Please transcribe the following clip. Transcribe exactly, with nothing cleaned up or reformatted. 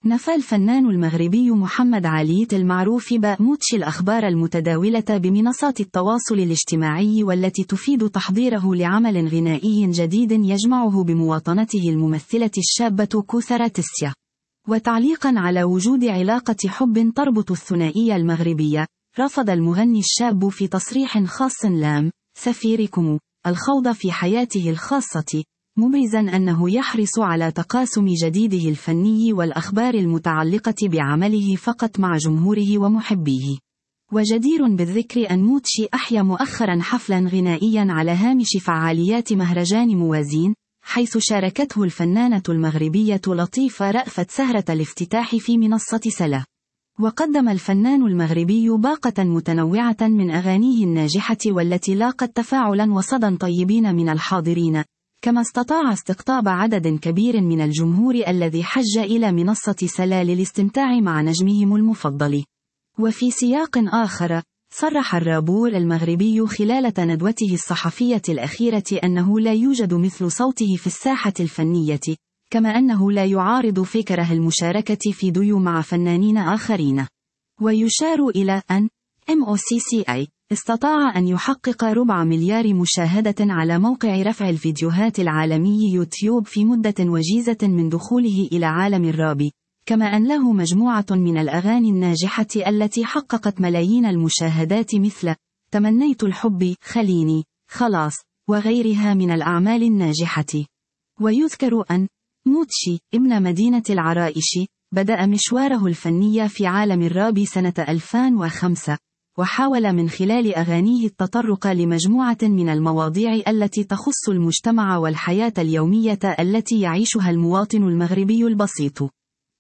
نفى الفنان المغربي محمد عليت المعروف بموتشي الأخبار المتداولة بمنصات التواصل الاجتماعي والتي تفيد تحضيره لعمل غنائي جديد يجمعه بمواطنته الممثلة الشابة كوثر تسيا. وتعليقا على وجود علاقة حب تربط الثنائية المغربية، رفض المغني الشاب في تصريح خاص لام سفيركم الخوض في حياته الخاصة، مبرزا أنه يحرص على تقاسم جديده الفني والأخبار المتعلقة بعمله فقط مع جمهوره ومحبيه. وجدير بالذكر أن موتشي أحيا مؤخرا حفلا غنائيا على هامش فعاليات مهرجان موازين، حيث شاركته الفنانة المغربية لطيفة رأفت سهرة الافتتاح في منصة سلا. وقدم الفنان المغربي باقة متنوعة من أغانيه الناجحة والتي لاقت تفاعلا وصدى طيبين من الحاضرين، كما استطاع استقطاب عدد كبير من الجمهور الذي حج إلى منصة سلا للاستمتاع مع نجمهم المفضل. وفي سياق آخر، صرح الرابور المغربي خلال ندوته الصحفية الأخيرة أنه لا يوجد مثل صوته في الساحة الفنية، كما أنه لا يعارض فكره المشاركة في ديو مع فنانين آخرين. ويشار إلى أن موسيقى استطاع أن يحقق ربع مليار مشاهدة على موقع رفع الفيديوهات العالمي يوتيوب في مدة وجيزة من دخوله إلى عالم الراب، كما أن له مجموعة من الأغاني الناجحة التي حققت ملايين المشاهدات مثل تمنيت الحب، خليني، خلاص، وغيرها من الأعمال الناجحة. ويذكر أن موتشي ابن مدينة العرائش بدأ مشواره الفني في عالم الراب سنة ألفين وخمسة، وحاول من خلال أغانيه التطرق لمجموعة من المواضيع التي تخص المجتمع والحياة اليومية التي يعيشها المواطن المغربي البسيط.